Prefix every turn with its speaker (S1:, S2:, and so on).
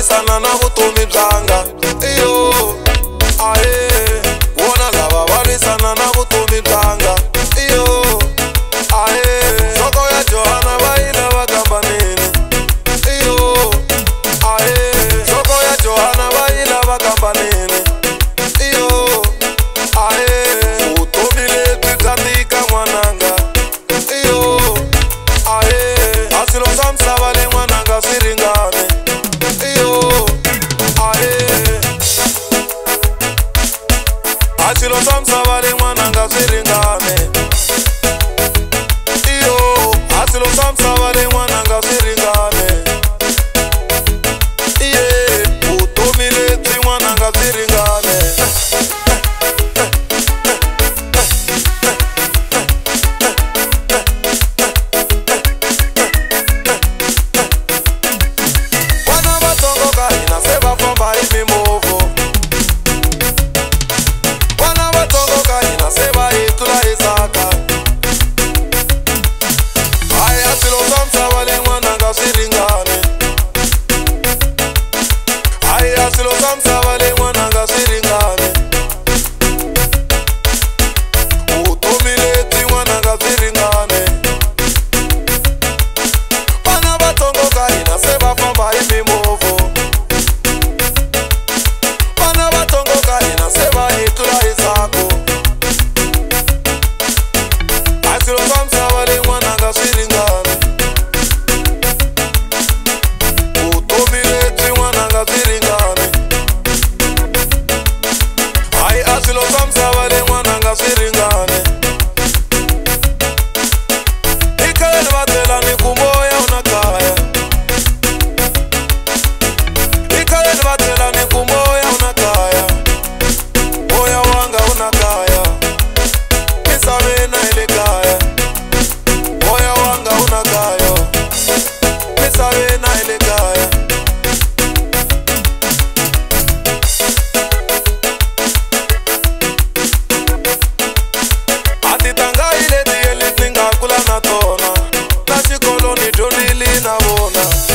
S1: vavisana na vutomi byanga. Iyo ae vona lava vavisana na vutomi byanga. Iyo ae nhloko ya Johana va yi lava kambanini. Iyo ae nhloko ya Johana va yi lava kambanini. Iyo ae vutomi lebyi bya tika n'wananga. Iyo ae a swilo swa misava le n'wananga swi ringane. Iyo ae a swilo swa misava le n'wananga swi ringane. Iyo a swilo swa misava le n'wananga swi ringane. Iye vutomi lebyi n'wananga swi ringane. Vana vatsongo ka hina se va famba hi mimovho. Vana vatsongo ka hina se va hi tlula hi saka. Aya swilo swa misava le n'wananga swi ringane. Aya swilo swa misava le n'wananga swi ringane. Vutomi lebyi n'wananga swi ringane. Vana vatsongo ka hina se va famba hi mimovho. Vana vatsongo ka hina se va hi tlula hi sako. A swilo swa misava le n'wananga swi ringane. Vutomi lebyi n'wananga swi ringane. Hayi a swilo swa misava le n'wananga swi ringane. I khale ni va byela ni ku moya u na kaya. I khale ni va byela ni ku moya u na kaya. Moya wanga u na kaya. Misaveni hi le kaya. Moya wanga u na kaya. Misaveni hi le kaya. A tintangha hi leti leti ni nga kula na tona. Na xikolo ni dyondzile na vona.